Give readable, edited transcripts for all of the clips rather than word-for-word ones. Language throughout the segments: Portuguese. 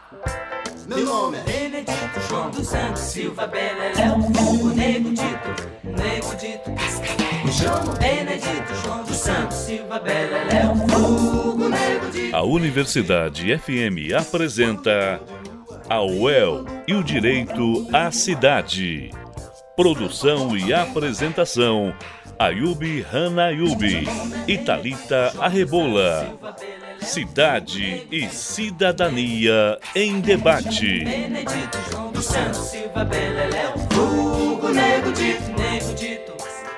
Meu nome é Benedito João dos Santos Silva Beleléu, o Nego Dito, me chamo Benedito João dos Santos Silva Beleléu, o Nego Dito. A Universidade FM apresenta a UEL e o Direito à Cidade. Produção e apresentação, Ayubi Hanayubi e Thalita Arrebola. Cidade e Cidadania em Debate. Benedito João dos Santos Silva Beleléu, o Nego Dito.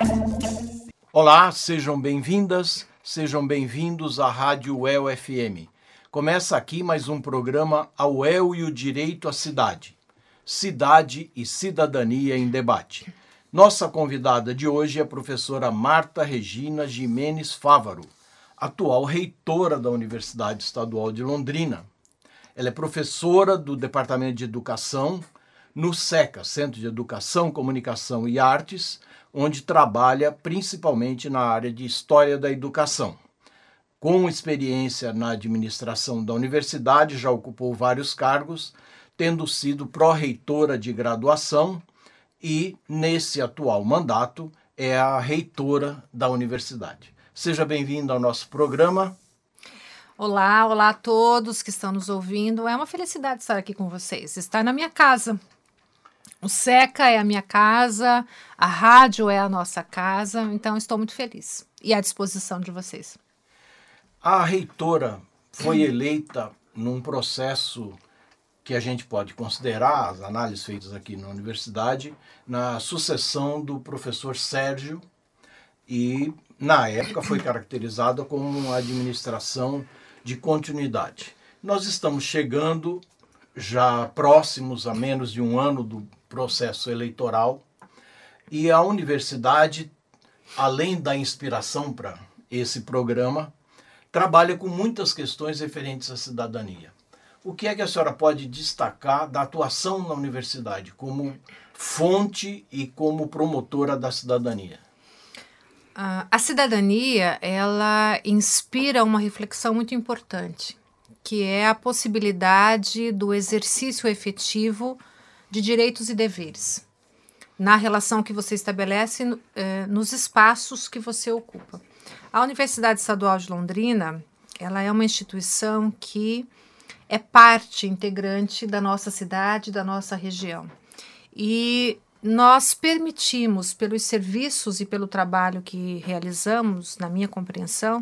Olá, sejam bem-vindas, sejam bem-vindos à Rádio UEL FM. Começa aqui mais um programa A UEL e o Direito à Cidade. Cidade e Cidadania em Debate. Nossa convidada de hoje é a professora Marta Regina Gimenez Fávaro, atual reitora da Universidade Estadual de Londrina. Ela é professora do Departamento de Educação no SECA, Centro de Educação, Comunicação e Artes, onde trabalha principalmente na área de História da Educação. Com experiência na administração da universidade, já ocupou vários cargos, tendo sido pró-reitora de graduação e, nesse atual mandato, é a reitora da universidade. Seja bem-vindo ao nosso programa. Olá a todos que estão nos ouvindo. É uma felicidade estar aqui com vocês, estar na minha casa. O SECA é a minha casa, a rádio é a nossa casa, então estou muito feliz e à disposição de vocês. A reitora foi eleita num processo que a gente pode considerar, as análises feitas aqui na universidade, na sucessão do professor Sérgio, e na época foi caracterizada como uma administração de continuidade. Nós estamos chegando já próximos a menos de um ano do processo eleitoral e a universidade, além da inspiração para esse programa, trabalha com muitas questões referentes à cidadania. O que é que a senhora pode destacar da atuação na universidade como fonte e como promotora da cidadania? A cidadania, ela inspira uma reflexão muito importante, que é a possibilidade do exercício efetivo de direitos e deveres, na relação que você estabelece nos espaços que você ocupa. A Universidade Estadual de Londrina, ela é uma instituição que é parte integrante da nossa cidade, da nossa região. E nós permitimos, pelos serviços e pelo trabalho que realizamos, na minha compreensão,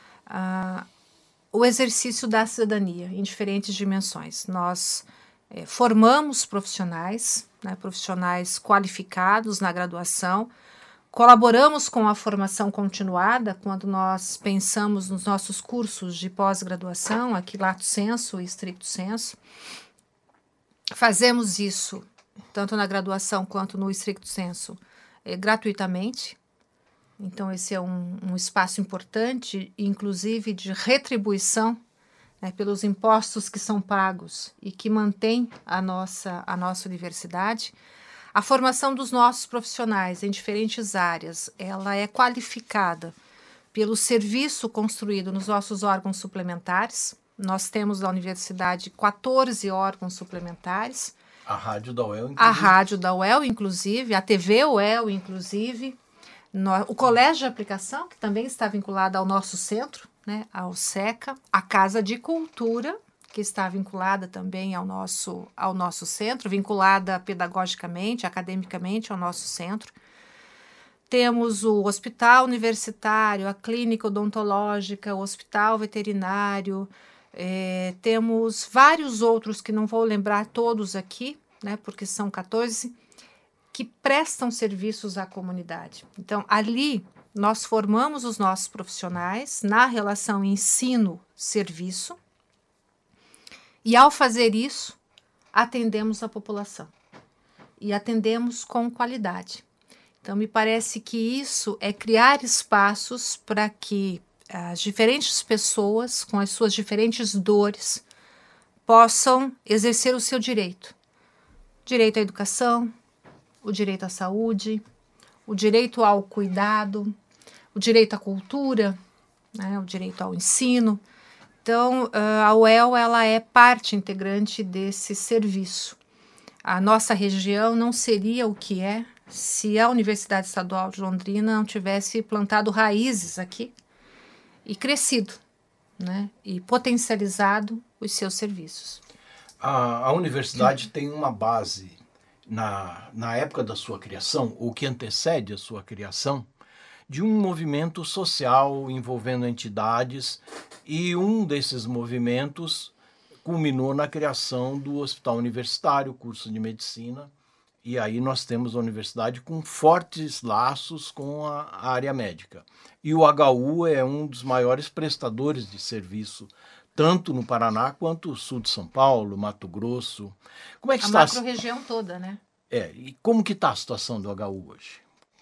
o exercício da cidadania em diferentes dimensões. Nós formamos profissionais, profissionais qualificados na graduação, colaboramos com a formação continuada quando nós pensamos nos nossos cursos de pós-graduação, aqui lato sensu e stricto sensu. Fazemos isso tanto na graduação quanto no stricto sensu, gratuitamente. Então, esse é um espaço importante, inclusive de retribuição, pelos impostos que são pagos e que mantém a nossa universidade. A formação dos nossos profissionais em diferentes áreas, ela é qualificada pelo serviço construído nos nossos órgãos suplementares. Nós temos na universidade 14 órgãos suplementares. A Rádio da UEL, inclusive. A Rádio da UEL, inclusive, a TV UEL, inclusive, o Colégio de Aplicação, que também está vinculado ao nosso centro, ao SECA, a Casa de Cultura, que está vinculada também ao nosso centro, vinculada pedagogicamente, academicamente ao nosso centro. Temos o hospital universitário, a clínica odontológica, o hospital veterinário, temos vários outros que não vou lembrar todos aqui, porque são 14, que prestam serviços à comunidade. Então, ali nós formamos os nossos profissionais na relação ensino-serviço e, ao fazer isso, atendemos a população e atendemos com qualidade. Então, me parece que isso é criar espaços para que as diferentes pessoas, com as suas diferentes dores, possam exercer o seu direito. Direito à educação, o direito à saúde, o direito ao cuidado, o direito à cultura, o direito ao ensino. Então, a UEL ela é parte integrante desse serviço. A nossa região não seria o que é se a Universidade Estadual de Londrina não tivesse plantado raízes aqui e crescido, né? E potencializado os seus serviços. A universidade tem uma base, na época da sua criação, ou que antecede a sua criação, de um movimento social envolvendo entidades, e um desses movimentos culminou na criação do Hospital Universitário, curso de medicina, e aí nós temos a universidade com fortes laços com a área médica. E o HU é um dos maiores prestadores de serviço, tanto no Paraná quanto no sul de São Paulo, Mato Grosso. Como é que a está macro-região toda, né? E como que está a situação do HU hoje?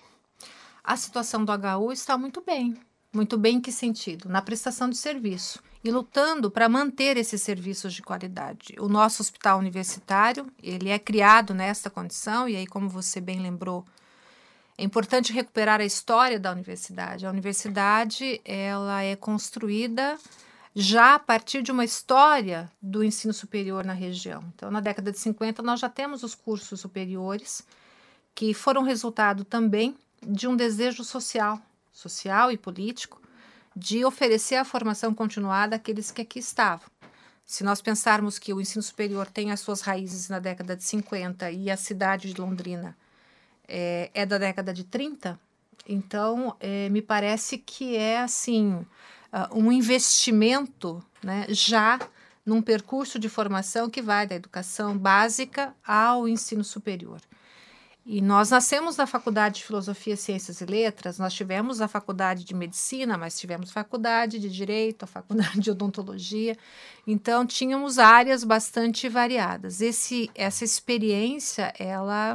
A situação do HU está muito bem. Muito bem em que sentido? Na prestação de serviço e lutando para manter esses serviços de qualidade. O nosso hospital universitário, ele é criado nesta condição, e aí, como você bem lembrou, é importante recuperar a história da universidade. A universidade, ela é construída já a partir de uma história do ensino superior na região. Então, na década de 50, nós já temos os cursos superiores, que foram resultado também de um desejo social e político, de oferecer a formação continuada àqueles que aqui estavam. Se nós pensarmos que o ensino superior tem as suas raízes na década de 50 e a cidade de Londrina é da década de 30, então me parece que é assim um investimento, né, já num percurso de formação que vai da educação básica ao ensino superior. E nós nascemos na Faculdade de Filosofia, Ciências e Letras, nós tivemos a Faculdade de Medicina, mas tivemos Faculdade de Direito, a Faculdade de Odontologia, então tínhamos áreas bastante variadas. Essa experiência, ela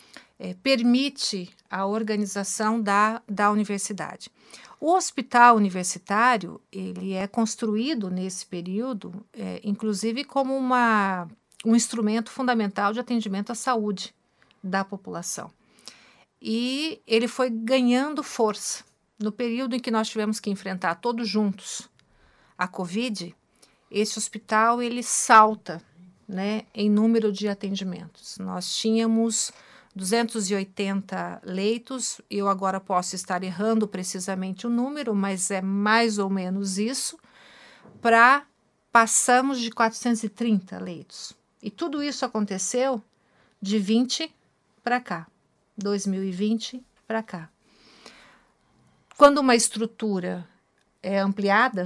permite a organização da universidade. O hospital universitário, ele é construído nesse período, inclusive como um instrumento fundamental de atendimento à saúde da população. E ele foi ganhando força. No período em que nós tivemos que enfrentar todos juntos a Covid, esse hospital ele salta, né, em número de atendimentos. Nós tínhamos 280 leitos, eu agora posso estar errando precisamente o número, mas é mais ou menos isso, passamos de 430 leitos. E tudo isso aconteceu de 20 para cá, 2020 para cá. Quando uma estrutura é ampliada,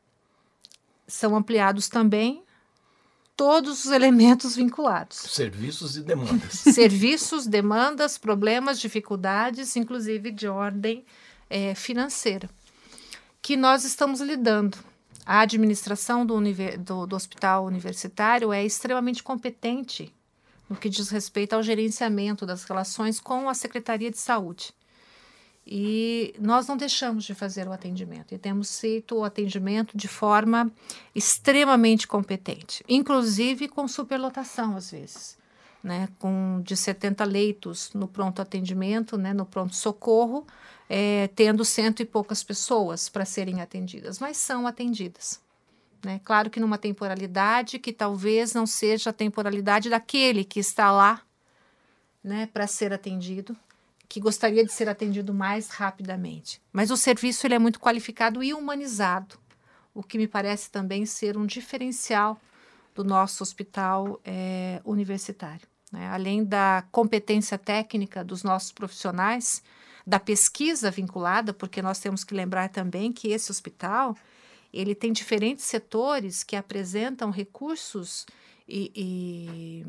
são ampliados também todos os elementos vinculados. Serviços e demandas. Serviços, demandas, problemas, dificuldades, inclusive de ordem financeira, que nós estamos lidando. A administração do hospital universitário é extremamente competente no que diz respeito ao gerenciamento das relações com a Secretaria de Saúde. E nós não deixamos de fazer o atendimento, e temos feito o atendimento de forma extremamente competente, inclusive com superlotação às vezes, né? De 70 leitos no pronto atendimento, né? No pronto-socorro, tendo 100 e poucas pessoas para serem atendidas, mas são atendidas. Né? Claro que numa temporalidade que talvez não seja a temporalidade daquele que está lá, né, para ser atendido, que gostaria de ser atendido mais rapidamente. Mas o serviço ele é muito qualificado e humanizado, o que me parece também ser um diferencial do nosso hospital universitário. Né? Além da competência técnica dos nossos profissionais, da pesquisa vinculada, porque nós temos que lembrar também que esse hospital ele tem diferentes setores que apresentam recursos e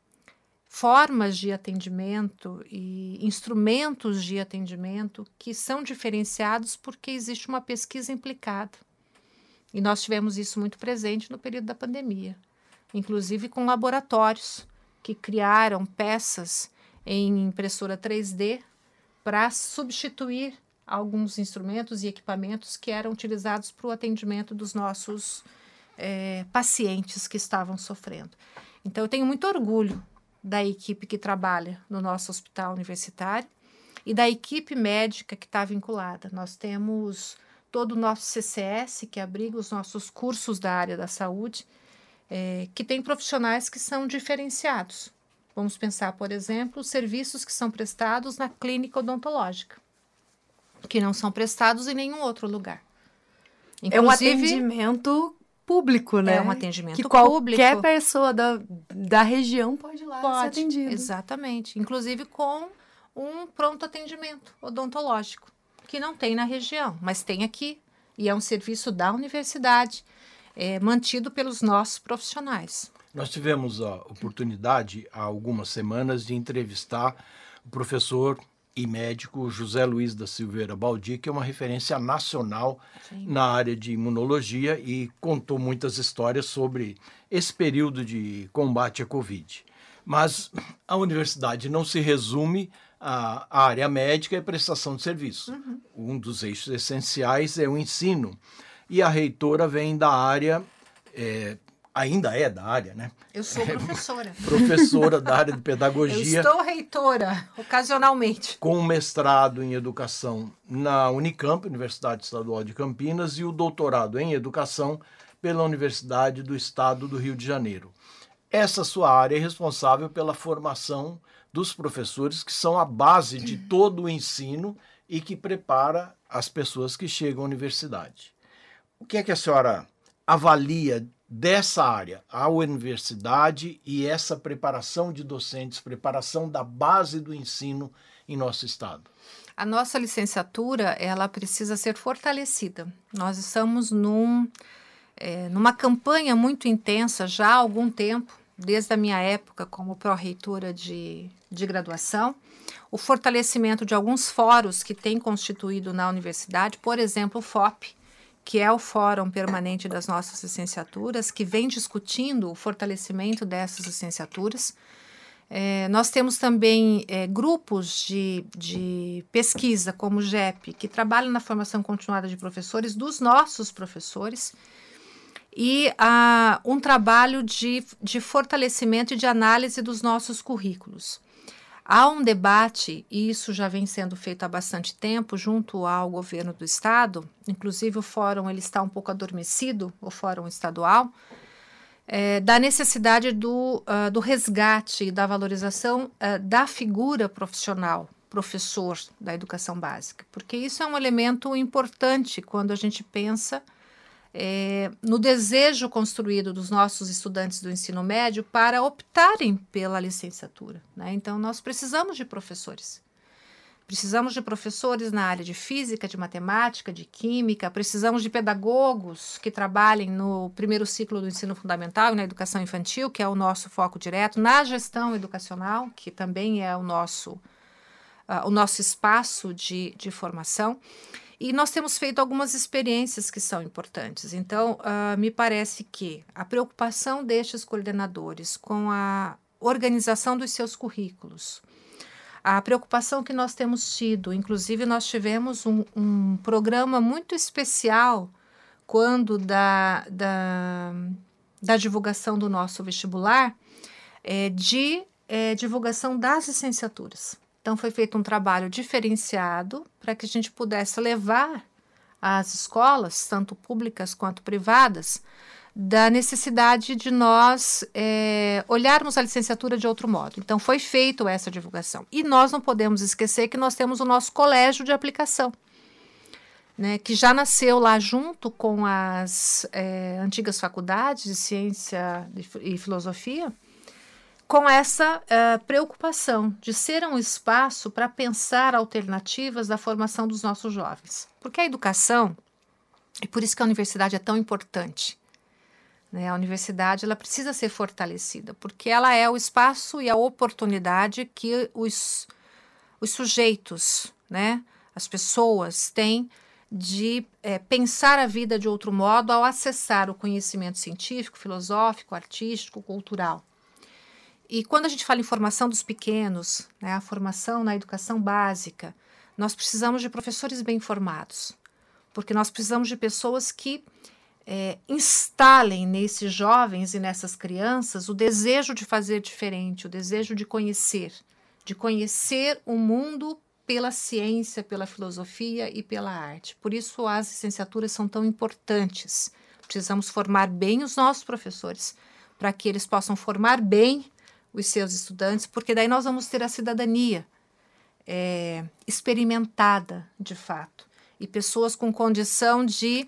formas de atendimento e instrumentos de atendimento que são diferenciados porque existe uma pesquisa implicada. E nós tivemos isso muito presente no período da pandemia, inclusive com laboratórios que criaram peças em impressora 3D para substituir alguns instrumentos e equipamentos que eram utilizados para o atendimento dos nossos pacientes que estavam sofrendo. Então, eu tenho muito orgulho da equipe que trabalha no nosso hospital universitário e da equipe médica que está vinculada. Nós temos todo o nosso CCS, que abriga os nossos cursos da área da saúde, que tem profissionais que são diferenciados. Vamos pensar, por exemplo, os serviços que são prestados na clínica odontológica, que não são prestados em nenhum outro lugar. Inclusive, é um atendimento público, né? É um atendimento que público. Qualquer pessoa da região pode ir lá ser atendida. Exatamente. Inclusive com um pronto atendimento odontológico, que não tem na região, mas tem aqui. E é um serviço da universidade, mantido pelos nossos profissionais. Nós tivemos a oportunidade, há algumas semanas, de entrevistar o professor e médico José Luiz da Silveira Baldi, que é uma referência nacional na área de imunologia e contou muitas histórias sobre esse período de combate à Covid. Mas a universidade não se resume à área médica e prestação de serviço. Um dos eixos essenciais é o ensino. E a reitora vem da área... ainda é da área, né? Eu sou professora. Professora da área de pedagogia. Eu estou reitora, ocasionalmente. Com mestrado em educação na Unicamp, Universidade Estadual de Campinas, e o doutorado em educação pela Universidade do Estado do Rio de Janeiro. Essa sua área é responsável pela formação dos professores, que são a base de todo o ensino e que prepara as pessoas que chegam à universidade. O que é que a senhora avalia dessa área, a universidade e essa preparação de docentes, preparação da base do ensino em nosso estado? A nossa licenciatura, ela precisa ser fortalecida. Nós estamos numa campanha muito intensa já há algum tempo, desde a minha época como pró-reitora de graduação, o fortalecimento de alguns fóruns que tem constituído na universidade, por exemplo, o FOP, que é o Fórum Permanente das nossas licenciaturas, que vem discutindo o fortalecimento dessas licenciaturas. Nós temos também grupos de pesquisa, como o GEP, que trabalham na formação continuada de professores, dos nossos professores, e um trabalho de fortalecimento e de análise dos nossos currículos. Há um debate, e isso já vem sendo feito há bastante tempo, junto ao governo do estado, inclusive o fórum ele está um pouco adormecido, o fórum estadual, da necessidade do resgate e da valorização da figura profissional, professor da educação básica, porque isso é um elemento importante quando a gente pensa no desejo construído dos nossos estudantes do ensino médio para optarem pela licenciatura, né? Então, nós precisamos de professores. Precisamos de professores na área de física, de matemática, de química, precisamos de pedagogos que trabalhem no primeiro ciclo do ensino fundamental e na educação infantil, que é o nosso foco direto, na gestão educacional, que também é o nosso espaço de formação. E nós temos feito algumas experiências que são importantes. Então, me parece que a preocupação destes coordenadores com a organização dos seus currículos, a preocupação que nós temos tido, inclusive nós tivemos um programa muito especial quando da divulgação do nosso vestibular, de divulgação das licenciaturas. Então, foi feito um trabalho diferenciado para que a gente pudesse levar às escolas, tanto públicas quanto privadas, da necessidade de nós olharmos a licenciatura de outro modo. Então, foi feita essa divulgação. E nós não podemos esquecer que nós temos o nosso colégio de aplicação, né, que já nasceu lá junto com as antigas faculdades de ciência e filosofia, com essa preocupação de ser um espaço para pensar alternativas da formação dos nossos jovens. Porque a educação, e por isso que a universidade é tão importante, né? A universidade ela precisa ser fortalecida, porque ela é o espaço e a oportunidade que os sujeitos, né, as pessoas têm de pensar a vida de outro modo ao acessar o conhecimento científico, filosófico, artístico, cultural. E quando a gente fala em formação dos pequenos, né, a formação na educação básica, nós precisamos de professores bem formados, porque nós precisamos de pessoas que instalem nesses jovens e nessas crianças o desejo de fazer diferente, o desejo de conhecer o mundo pela ciência, pela filosofia e pela arte. Por isso as licenciaturas são tão importantes. Precisamos formar bem os nossos professores, para que eles possam formar bem os seus estudantes, porque daí nós vamos ter a cidadania experimentada, de fato, e pessoas com condição de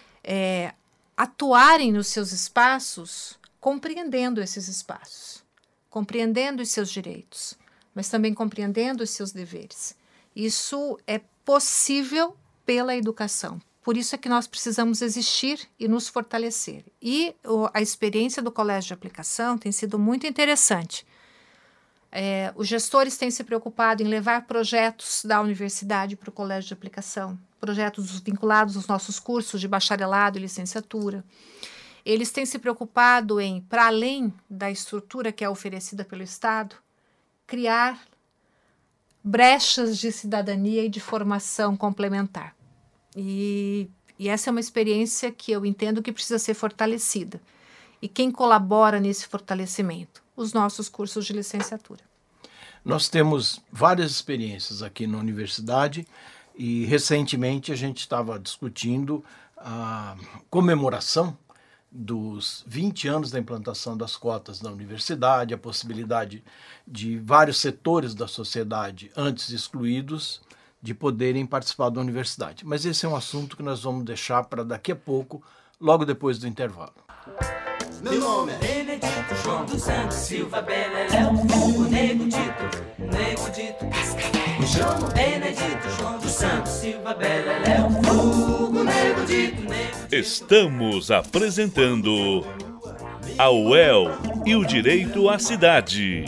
atuarem nos seus espaços, compreendendo esses espaços, compreendendo os seus direitos, mas também compreendendo os seus deveres. Isso é possível pela educação. Por isso é que nós precisamos existir e nos fortalecer. E a experiência do Colégio de Aplicação tem sido muito interessante. Os gestores têm se preocupado em levar projetos da universidade para o Colégio de Aplicação, projetos vinculados aos nossos cursos de bacharelado e licenciatura. Eles têm se preocupado em, para além da estrutura que é oferecida pelo Estado, criar brechas de cidadania e de formação complementar. E essa é uma experiência que eu entendo que precisa ser fortalecida. E quem colabora nesse fortalecimento? Os nossos cursos de licenciatura. Nós temos várias experiências aqui na universidade e recentemente a gente estava discutindo a comemoração dos 20 anos da implantação das cotas na universidade, a possibilidade de vários setores da sociedade antes excluídos de poderem participar da universidade. Mas esse é um assunto que nós vamos deixar para daqui a pouco, logo depois do intervalo. Meu nome é Benedito João dos Santos Silva Beleléu, o Nego Dito, me chamo Benedito João dos Santos Silva Beleléu, o Nego Dito. Estamos apresentando a UEL e o direito à cidade.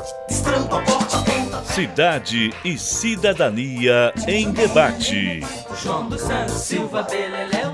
Cidade e cidadania em debate. João dos Santos Silva Beleléu.